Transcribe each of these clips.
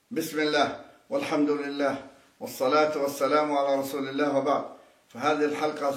بسم الله والحمد لله والصلاة والسلام على رسول الله، وبعد. فهذه الحلقة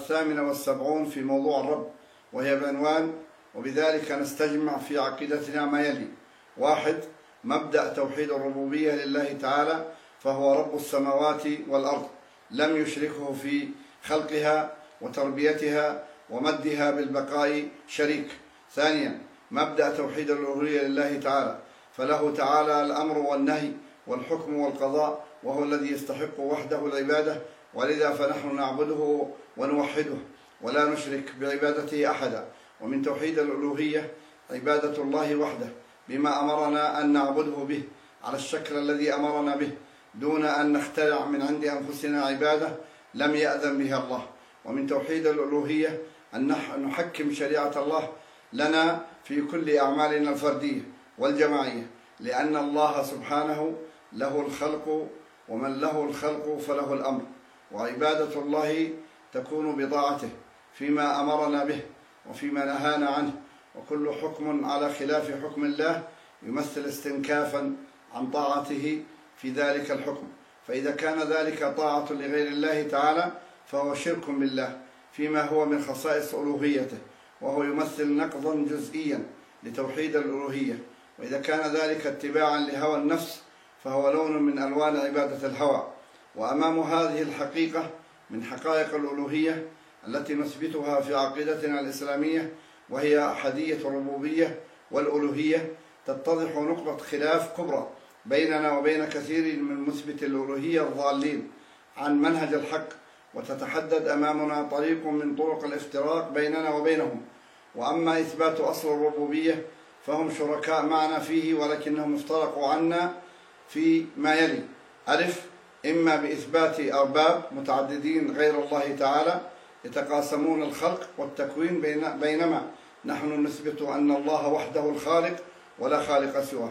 78 في موضوع الرب، وهي بعنوان: وبذلك نستجمع في عقيدتنا ما يلي. 1. مبدأ توحيد الربوبية لله تعالى، فهو رب السماوات والأرض، لم يشركه في خلقها وتربيتها ومدها بالبقاء شريك. 2. مبدأ توحيد الألوهية لله تعالى، فله تعالى الأمر والنهي والحكم والقضاء، وهو الذي يستحق وحده العبادة، ولذا فنحن نعبده ونوحده ولا نشرك بعبادته أحدا. ومن توحيد الألوهية عبادة الله وحده بما أمرنا أن نعبده به على الشكل الذي أمرنا به، دون أن نخترع من عند أنفسنا عبادة لم يأذن بها الله. ومن توحيد الألوهية أن نحكم شريعة الله لنا في كل أعمالنا الفردية والجماعية، لأن الله سبحانه له الخلق، ومن له الخلق فله الأمر، وعبادة الله تكون بطاعته فيما أمرنا به وفيما نهانا عنه، وكل حكم على خلاف حكم الله يمثل استنكافا عن طاعته في ذلك الحكم. فإذا كان ذلك طاعة لغير الله تعالى فهو شرك بالله فيما هو من خصائص ألوهيته، وهو يمثل نقضا جزئيا لتوحيد الألوهية. وإذا كان ذلك اتباعا لهوى النفس فهو لون من ألوان عبادة الهوى. وأمام هذه الحقيقة من حقائق الألوهية التي نثبتها في عقيدتنا الإسلامية، وهي أحدية الربوبية والألوهية، تتضح نقطة خلاف كبرى بيننا وبين كثير من مثبت الألوهية الضالين عن منهج الحق، وتتحدد أمامنا طريق من طرق الافتراق بيننا وبينهم. وأما إثبات أصل الربوبية فهم شركاء معنا فيه، ولكنهم افترقوا عنا في ما يلي: إما بإثبات أرباب متعددين غير الله تعالى يتقاسمون الخلق والتكوين، بينما نحن نثبت أن الله وحده الخالق ولا خالق سواه.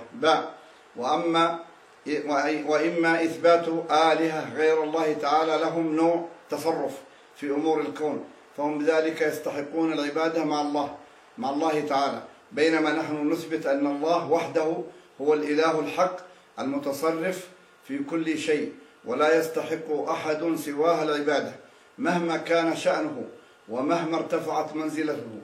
وإما إثبات آلهة غير الله تعالى لهم نوع تصرف في أمور الكون، فهم بذلك يستحقون العبادة مع الله تعالى، بينما نحن نثبت أن الله وحده هو الإله الحق المتصرف في كل شيء، ولا يستحق أحد سواه العبادة مهما كان شأنه ومهما ارتفعت منزلته.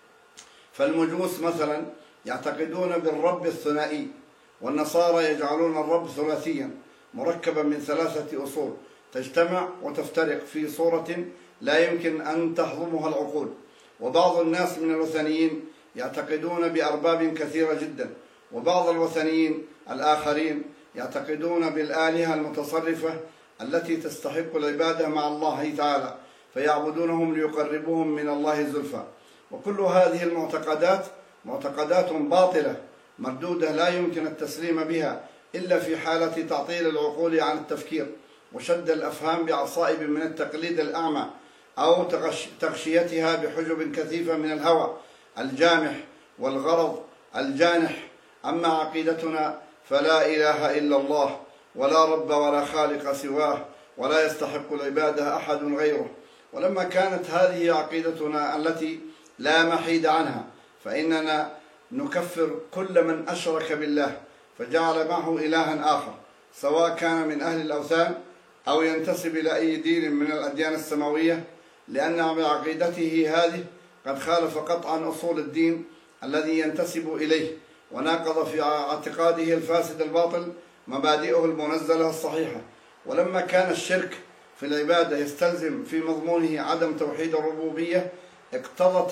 فالمجوس مثلا يعتقدون بالرب الثنائي، والنصارى يجعلون الرب ثلاثيا مركبا من 3 أصول تجتمع وتفترق في صورة لا يمكن أن تهضمها العقول. وبعض الناس من الوثنيين يعتقدون بأرباب كثيرة جدا، وبعض الوثنيين الآخرين يعتقدون بالآلهة المتصرفة التي تستحق العبادة مع الله تعالى، فيعبدونهم ليقربوهم من الله زلفى. وكل هذه المعتقدات معتقدات باطلة مردودة لا يمكن التسليم بها إلا في حالة تعطيل العقول عن التفكير، وشد الأفهام بعصائب من التقليد الأعمى، أو تغشيتها بحجب كثيفة من الهوى الجامح والغرض الجانح. أما عقيدتنا فلا إله إلا الله، ولا رب ولا خالق سواه، ولا يستحق العبادة أحد غيره. ولما كانت هذه عقيدتنا التي لا محيد عنها، فإننا نكفر كل من أشرك بالله فجعل معه إلها آخر، سواء كان من أهل الأوثان أو ينتسب إلى أي دين من الأديان السماوية، لأن بعقيدته هذه قد خالف قطعا أصول الدين الذي ينتسب إليه، وناقض في اعتقاده الفاسد الباطل مبادئه المنزلة الصحيحة. ولما كان الشرك في العبادة يستلزم في مضمونه عدم توحيد الربوبية، اقتضت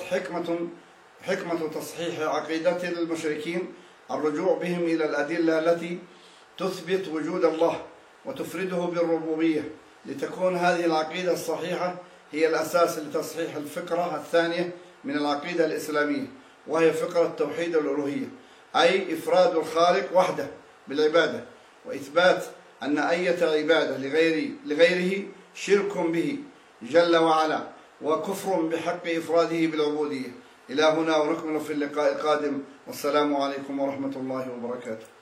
حكمة تصحيح عقيدة المشركين الرجوع بهم إلى الأدلة التي تثبت وجود الله وتفرده بالربوبية، لتكون هذه العقيدة الصحيحة هي الأساس لتصحيح الفكرة الثانية من العقيدة الإسلامية، وهي فكرة توحيد الألوهية، أي إفراد الخالق وحده بالعبادة، وإثبات أن أية عبادة لغيره شرك به جل وعلا وكفر بحق إفراده بالعبودية. إلى هنا، ونكمل في اللقاء القادم، والسلام عليكم ورحمة الله وبركاته.